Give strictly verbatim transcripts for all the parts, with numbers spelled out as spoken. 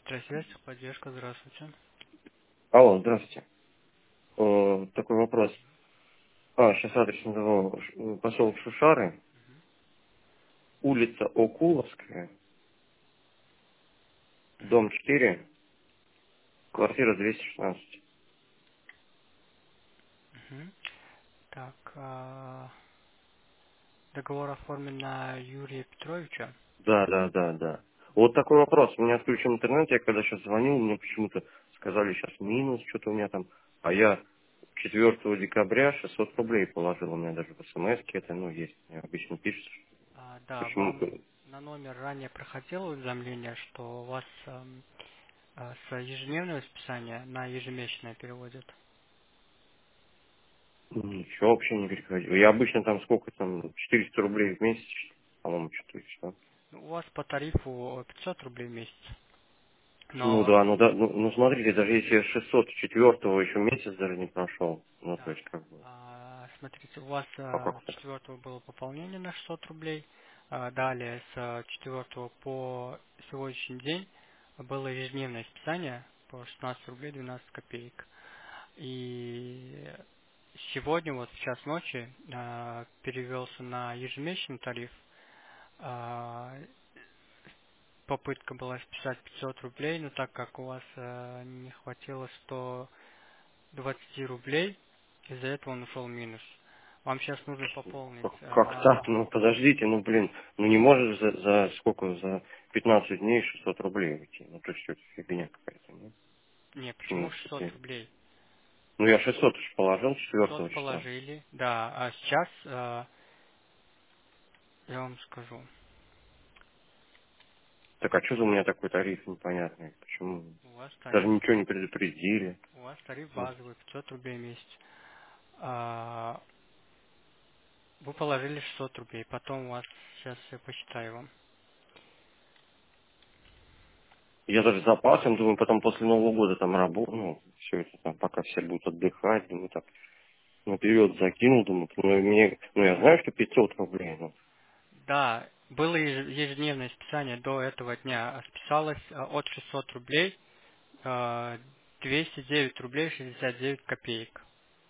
Электросвязь, поддержка, здравствуйте. Алло, здравствуйте. Э, такой вопрос. А, сейчас адрес назову. Ш- Пошел в Шушары, улица Окуловская, дом четыре, квартира двести шестнадцать. Мгм. Так, а, договор оформлен на Юрия Петровича. Да, да, да, да. Вот такой вопрос. У меня отключен интернет, я когда сейчас звонил, мне почему-то сказали сейчас минус, что-то у меня там. А я четвёртого декабря шестьсот рублей положил, у меня даже в смс это, ну, есть. Мне обычно пишут, что А, да, вам почему-то. на номер ранее проходило уведомление, что у вас ам, а, с ежедневного списания на ежемесячное переводят. Ничего вообще не переходило. Я обычно там сколько там, четыреста рублей в месяц, по-моему, что-то еще. Ну, у вас по тарифу пятьсот рублей в месяц. Ну Но, да, ну да, ну, ну смотрите, даже если шестьсот четвёртого еще месяц даже не прошел, ну то да, есть как бы, а, смотрите, у вас а а, как с так? четвертого было пополнение на шестьсот рублей. А, далее с четвертого по сегодняшний день было ежедневное списание по шестнадцать рублей двенадцать копеек. И сегодня, вот в час ночи, а, перевелся на ежемесячный тариф. А, попытка была списать пятьсот рублей, но так как у вас а, не хватило сто двадцать рублей, из-за этого он ушел в минус. Вам сейчас нужно пополнить Как, как а, так? Ну подождите, ну блин, ну не можешь за, за сколько, за пятнадцать дней шестьсот рублей уйти, ну то есть это фигня какая-то, нет? не, Почему почему это шестьсот теперь? рублей? Ну я шестьсот уж положил шестьсот четвёртого числа. положили, да, а сейчас а, я вам скажу, Так а что за у меня такой тариф непонятный? Почему? у вас Даже тариф, ничего не предупредили. у вас тариф Ну, базовый, пятьсот рублей в месяц. А, вы положили шестьсот рублей, потом у вас, сейчас я посчитаю вам. Я даже запасом, думаю, потом после Нового года там работаю, ну, все это там, пока все будут отдыхать, думаю, так, наперед закинул, думаю, ну, и мне, ну, я знаю, что пятьсот рублей, ну, Да, было еж- ежедневное списание до этого дня, а списалось а, от шестьсот рублей а, двести девять рублей шестьдесят девять копеек.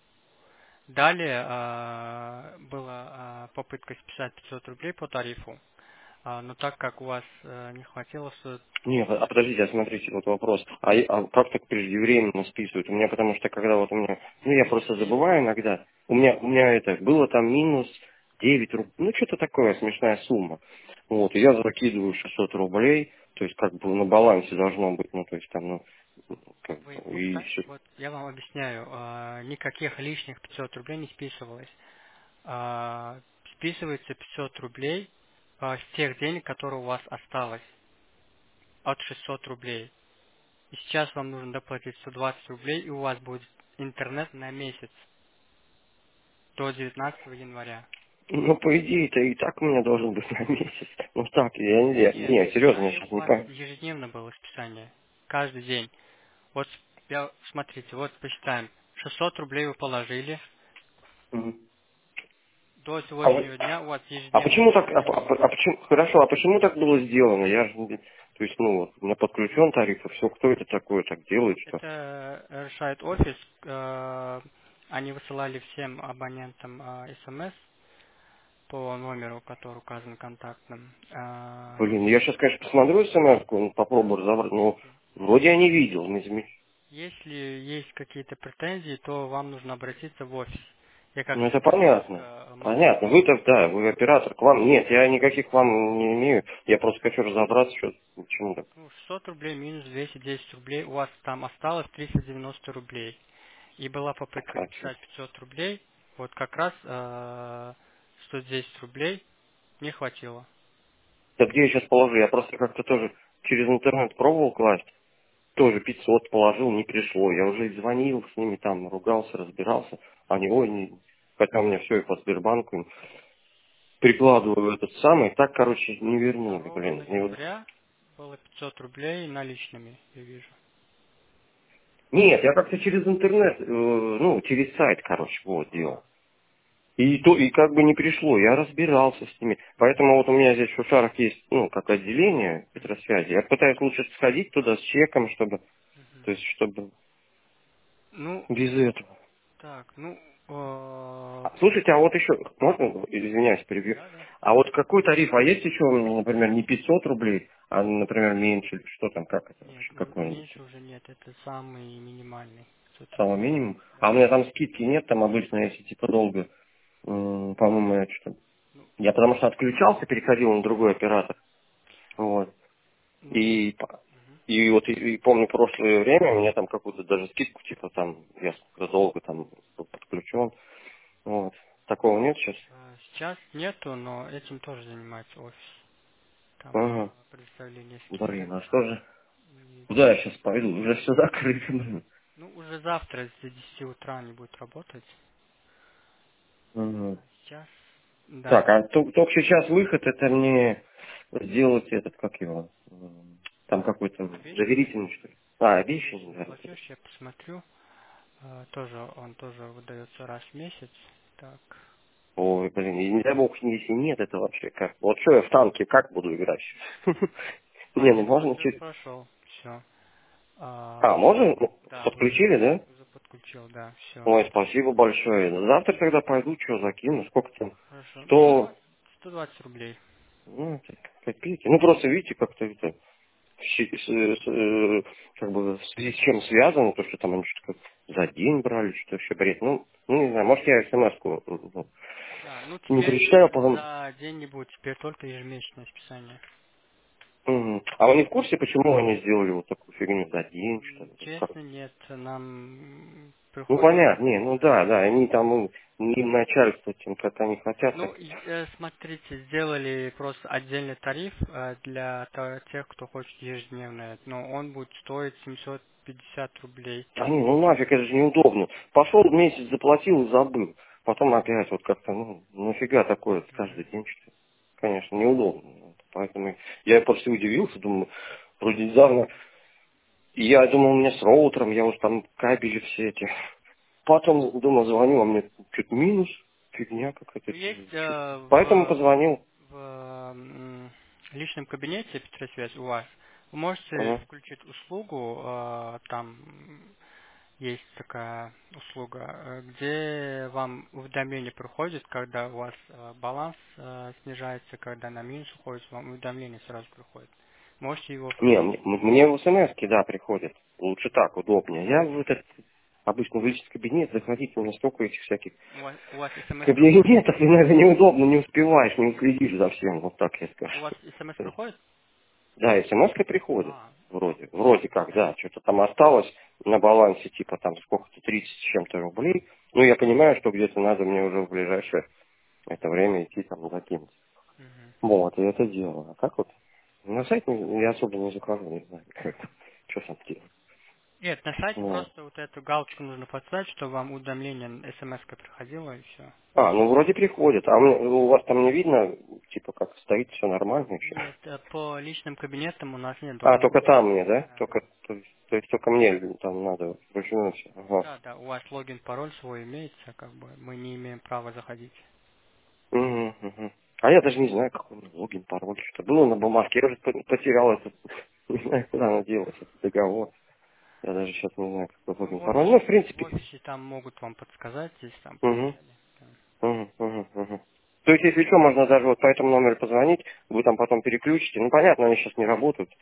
Далее а, была а, попытка списать пятьсот рублей по тарифу, а, но так как у вас а, не хватило, сто- нет, а подождите, а смотрите, вот вопрос, а, и- а как так преждевременно списывают? У меня, потому что когда вот у меня, ну, я просто забываю иногда, у меня, у меня это, было там минус девять рублей, ну, что-то такое, смешная сумма, вот, и я закидываю шестьсот рублей, то есть, как бы, на балансе должно быть, ну, то есть, там, ну, как вы бы, и пуска- все. вот я вам объясняю, а, никаких лишних пятьсот рублей не списывалось. А, списывается пятьсот рублей а, с тех денег, которые у вас осталось, от шестьсот рублей. И сейчас вам нужно доплатить сто двадцать рублей, и у вас будет интернет на месяц до девятнадцатого января. Ну, по идее, это и так у меня должен быть на месяц. Ну так, я не, я- Нет, не, серьезно, я ранее сейчас у не вас понимаю. ежедневно было списание. Каждый день. Вот я, смотрите, вот посчитаем. шестьсот рублей вы положили. Мгм. До А, вот- сегодняшнего дня у вас а ежедневное почему так, а, списание а- было. а почему, хорошо, а почему так было сделано? Я же, не- то есть, ну, вот, у меня подключен тариф, и все, кто это такое так делает, что? Это э, решает офис. э, Они высылали всем абонентам э, смс по номеру, который указан контактным. Э, Блин, я сейчас, конечно, посмотрю смс, ну, попробую разобрать, но Смотрите, вроде я не видел, не замечал. если есть какие-то претензии, то вам нужно обратиться в офис. Я как Ну, это специалист понятно. э, могу... Понятно. Вы-то, да, вы оператор, к вам. Нет, я никаких к вам не имею. Я просто хочу разобраться, что, почему так. Ну, шестьсот рублей минус двести десять рублей. У вас там осталось триста девяносто рублей. И была попытка Так, списать пятьсот рублей. Вот как раз э, сто десять рублей не хватило. да где я сейчас положу? Я просто как-то тоже через интернет пробовал класть. Тоже пятьсот положил, не пришло. Я уже и звонил с ними там, ругался, разбирался. Они, ой, не... Хотя у меня все и по Сбербанку им прикладываю этот самый. Так, короче, не вернули, второго блин. И вот... ноября было пятьсот рублей наличными, я вижу. Нет, я как-то через интернет, э, ну, через сайт, короче, вот, делал. А, И то, и как бы не пришло, я разбирался с ними. Поэтому вот у меня здесь в Шушарах есть, ну, как отделение Мгм. Петросвязи. Я пытаюсь лучше сходить туда с чеком, чтобы, то есть, чтобы Ну, без этого. так, ну, э, А, слушайте, а вот еще, можно, извиняюсь, перебью. да, да. А вот какой тариф? А есть еще, например, не пятьсот рублей, а, например, меньше, или что там, как это Нет, вообще, м- какой-нибудь? меньше уже нет, это самый минимальный. пятьсот Самый рублей. минимум. А у Да. меня там скидки нет, там обычно, если типа долго, м, по-моему, я что Ну, я потому что отключался, переходил на другой оператор. Вот. ну, И, по- мгм. и вот и, и помню прошлое время, мне там какую-то даже скидку, типа там, я сколько долго там был подключен. Вот. Такого нет сейчас? Э, Сейчас нету, но этим тоже занимается офис. Там Ага. э, предоставление Блин, скидок. а что же? И, Куда я сейчас пойду? Уже все закрыто, блин. ну, уже завтра с десяти утра они будут работать. Мгм. А сейчас, Так, да, а то- только сейчас выход, это мне сделать этот, как его, м, там какой-то обещанный. доверительный, что ли? А, обещанный, Обещанный да. Вот это. платеж, я посмотрю. Э, Тоже, он тоже выдается раз в месяц. Так. Ой, блин, и не дай бог, если нет, это вообще как? Вот что я в танке, как буду играть? А, Не, ну нет, можно уже чуть... прошел. Все. А, можно? Ну, Да, уже, подключили, да? уже подключил, да, все. Ой, спасибо большое. Завтра тогда пойду, что закину, сколько там? Хорошо. Сто Сто... двадцать сто двадцать рублей. Ну, это копейки. Ну, просто, видите, как-то это... щи- с- с- э, как бы в связи с чем связано, то, что там они что-то за день брали, что еще бред. Ну, ну, не знаю, может, я смс-ку ну, Да, ну не теперь прочитаю, а потом... за день не будет, теперь только ежемесячное списание. Мгм. А вы не в курсе, почему они сделали вот такую фигню за день, что М, ли? Как? Честно, нет, нам Ну, приходит, понятно, не, ну да. да, да, они там, ну, не начальство тем, как они хотят, так. Ну, и, э, смотрите, сделали просто отдельный тариф э, для то- тех, кто хочет ежедневное, но он будет стоить семьсот пятьдесят рублей. А не, ну нафиг, это же неудобно. Пошел месяц, заплатил и забыл. Потом опять вот как-то, ну, нафига такое каждый Мгм. день, что ли? Конечно, неудобно. Вот. Поэтому я просто удивился, думаю, вроде недавно, и я думал, у меня с роутером, я уже там кабели все эти. Потом, думал, звоню, а мне что-то минус, фигня какая-то. Ну, есть чё- э, Поэтому в, позвонил. в м, личном кабинете Петросвязь у вас, вы можете Ага. включить услугу, э, там есть такая услуга, э, где вам уведомление приходит, когда у вас э, баланс э, снижается, когда на минус уходит, вам уведомление сразу приходит. Можете его Не, включить. мне, мне в смс да, приходят. Лучше так, удобнее. Я в этот обычно в личный кабинет заходить, у меня столько этих всяких У вас, у вас смс приходит? кабинетов, и это неудобно, не успеваешь, не уследишь за всем, вот так я скажу. У вас смс То есть, приходит? да, смс приходит, А, вроде, вроде как, да, что-то там осталось на балансе, типа там сколько-то, тридцать с чем-то рублей. Ну, я понимаю, что где-то надо мне уже в ближайшее это время идти там закинуть. мгм. Вот, и это делаю. А как вот? На сайт не- я особо не захожу, не знаю, как, что там делать. Нет, на сайте Вот. просто вот эту галочку нужно поставить, чтобы вам уведомление смс приходило и все. А, ну вроде приходит. А мне- у вас там не видно, типа, как стоит, все нормально еще? Нет, э, по личным кабинетам у нас нет А, доступа. только там мне, да? Да, Только, то есть, то есть только мне там надо вручную все. Ага. да, да, у вас логин, пароль свой имеется, как бы мы не имеем права заходить. Мгм, мгм. А я даже не знаю, какой у меня логин, пароль, что было на бумажке. Я уже по- потерял этот, не знаю, куда она делась, этот договор. Я даже сейчас не знаю, какой Ну, логин, в пароль. Ну, в офисе, в принципе. офисе там могут вам подсказать, здесь там Угу, поменяли. Да. угу, угу, угу. То есть, если что, можно даже вот по этому номеру позвонить, вы там потом переключите. Ну, понятно, они сейчас не работают.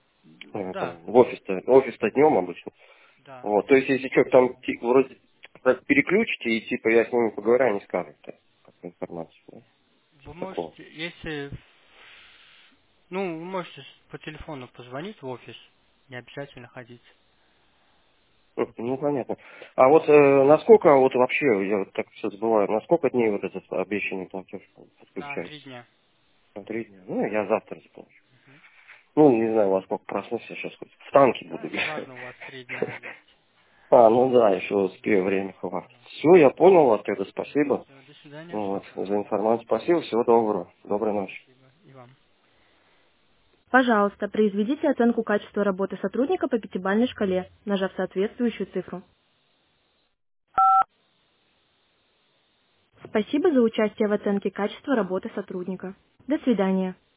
Э, Да, там, в офис-то, офис-то днем обычно. да. Вот, то есть, если что, там ти- вроде так переключите, и типа я с ними поговорю, они скажут так, какую информацию, да? Вы Типа такого. можете, если, ну, вы можете с- по телефону позвонить в офис, не обязательно ходить. Ну, ну, понятно. А вот э, насколько вот вообще, я вот так все забываю, на сколько дней вот этот обещанный платеж На три подключается? дня. На три дня? Ну, я завтра заплачу. Ну, не знаю, во сколько проснусь, я сейчас хоть в танке Да, буду. неважно, у вас три дня есть. А, ну да, еще успею, время хватит. Все, я понял вас, тогда спасибо. Все, до свидания, Вот, всего за хорошего. информацию. Спасибо, всего доброго. Доброй ночи. Спасибо. И вам. Пожалуйста, произведите оценку качества работы сотрудника по пятибалльной шкале, нажав соответствующую цифру. Спасибо за участие в оценке качества работы сотрудника. До свидания.